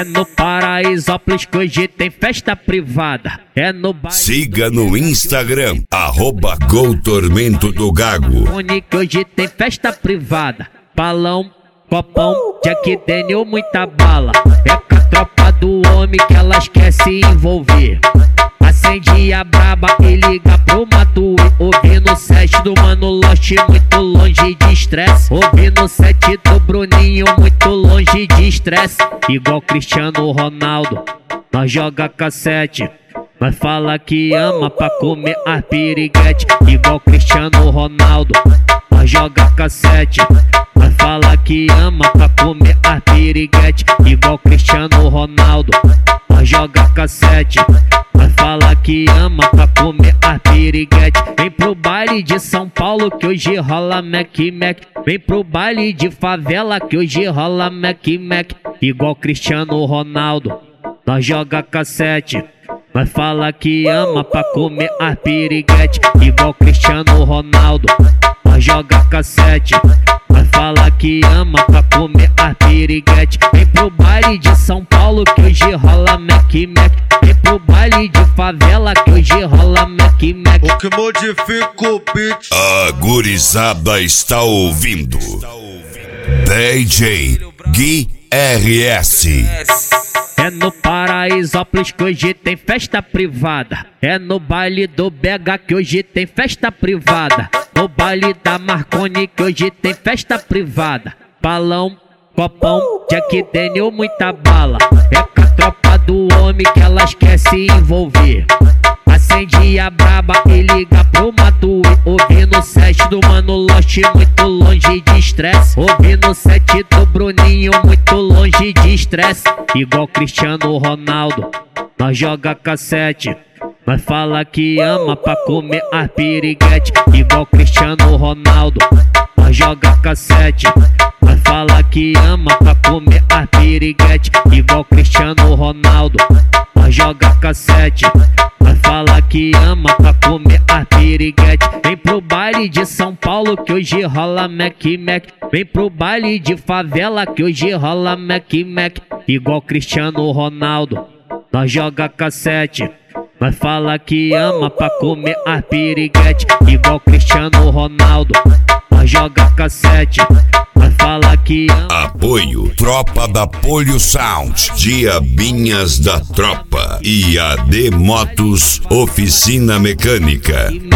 no Paraisópolis que hoje tem festa privada. É no baile. Siga no Instagram, @Goltormento do Gago. Que hoje tem festa privada. Balão, copão, Jack Daniel, muita bala. É com a tropa do homem que elas quer se envolver. Acende a braba e liga pro Matuê. Ouvindo o set do Mano Lost, muito longe de estresse. Ouvindo o set do Bruninho, muito longe de estresse. Igual Cristiano Ronaldo, nós joga cassete. Nós fala que ama pra comer as piriguete. Igual Cristiano Ronaldo, nós joga cassete. Nós fala que ama pra comer as piriguete. Igual Cristiano Ronaldo, nós joga cassete. Nós fala que ama pra comer as piriguete. Vem pro baile de São Paulo que hoje rola Mac Mac. Vem pro baile de favela que hoje rola Mac Mac. Igual Cristiano Ronaldo, nós joga cassete. Nós fala que ama pra comer as piriguete. Igual Cristiano Ronaldo, nós joga cassete. Nós fala que ama pra comer as piriguete. Vem pro baile de São Paulo que hoje rola Mac Mac. Vem pro baile de favela que hoje rola Mac Mac. O que modifica o beat. A gurizada está ouvindo DJ Gui RS. É no Paraisópolis que hoje tem festa privada. É no baile do BH que hoje tem festa privada. No baile da Marconi que hoje tem festa privada. Balão, copão, Jack Daniel, muita bala. É com a tropa do homem que elas quer se envolver. Acende a braba e liga pro Matuê. Ouvindo o set do Mano Lost, muito longe de estresse. Ouvindo o set do Bruninho, muito longe de estresse. Igual Cristiano Ronaldo, nós joga cassete. Nós fala que ama pra comer as piriguete. Igual Cristiano Ronaldo, nós joga cassete. Nós fala que ama pra comer as piriguete. Igual Cristiano Ronaldo, nós joga cassete. Nós fala que ama pra comer as piriguete. Vem pro baile de São Paulo que hoje rola Mac Mac. Vem pro baile de favela que hoje rola Mac Mac. Igual Cristiano Ronaldo, nós joga cassete. Nós fala que ama pra comer as piriguete. Igual Cristiano Ronaldo, nós joga cassete. Nós fala que ama. Apoio Tropa da Polio Sound, Diabinhas da Tropa e AD Motos Oficina Mecânica.